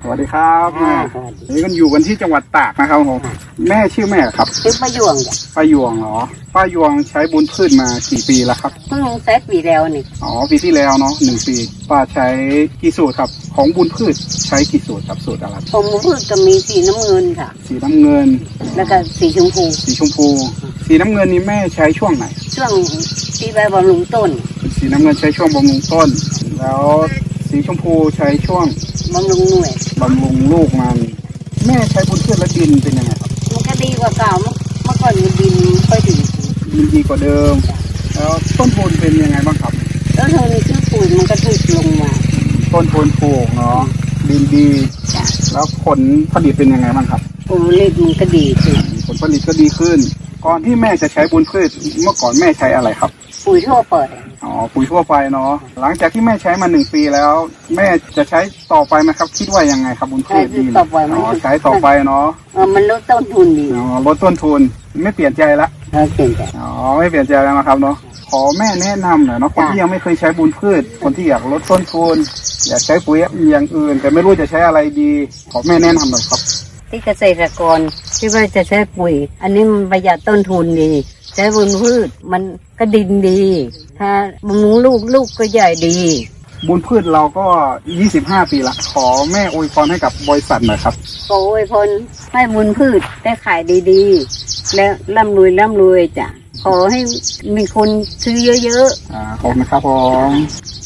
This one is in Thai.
วัสดีครับแม่นี่กันอยู่กันที่จังหวัดตากนะครับผมแม่ชื่อแม่ครับชื่อป้ายวงจ้ะป้ายวงเหรอป้ายวงใช้บุญพืชมากี่ปีแล้วครับเพิ่งใช้ปีแล้วนี่อ๋อปีที่แล้วเนาะ1 ปีป้าใช้กี่สูตรครับของบุญพืชใช้กี่สูตรครับสูตรอะไรของบุญพืชก็มีสีน้ำเงินค่ะสีน้ำเงินแล้วก็สีชมพูสีน้ำเงินนี้แม่ใช้ช่วงไหนช่วงที่ใบบำรุงต้นสีน้ำเงินใช้ช่วงบำรุงต้นแล้วสีชมพูใช้ช่วงบำรุงหน่วยบำรุงลูกมันแม่ใช้บุญพืชและดินเป็นยังไงครับมันก็ดีกว่าเก่าเมื่อก่อนดินค่อยดีกว่าเดิมแล้วต้นทุนเป็นยังไงบ้างครับต้นทุนคือปุ๋ยมันก็ถูกลงมาต้นทุนถูกเนาะดินดีแล้วผลผลิตเป็นยังไงบ้างครับผลผลิตมันก็ดีขึ้นผลผลิตก็ดีขึ้นก่อนที่แม่จะใช้บุญพืชเมื่อก่อนแม่ใช้อะไรครับปุ๋ยทั่วไปอ๋อปุ๋ยทั่วไปเนาะหลังจากที่แม่ใช้มา1 ปีแล้วแม่จะใช้ต่อไปไหมครับคิดว่ายังไงครับบุญพืชดีอ๋อใช้ต่อไปเนาะมันลดต้นทุนดีอ๋อลดต้นทุนไม่เปลี่ยนใจละเปลี่ยนใจอ๋อไม่เปลี่ยนใจแล้วนะครับเนาะขอแม่แนะนำหน่อยเนาะคนที่ยังไม่เคยใช้บุญพืชคนที่อยากลดต้นทุนอยากใช้ปุ๋ยอย่างอื่นแต่ไม่รู้จะใช้อะไรดีขอแม่แนะนำหน่อยครับที่เกษตรกรที่ว่าจะใช้ปุ๋ยอันนี้มันประหยัดต้นทุนดีใช้บุญพืชมันก็ดินดีถ้าบำรุงลูกก็ใหญ่ดีบุญพืชเราก็25 ปีละขอแม่อวยพรให้กับบริษัทหน่อยครับขออวยพรให้บุญพืชได้ขายดีๆและร่ำรวยจ้ะขอให้มีคนซื้อเยอะๆขอบคุณครับผม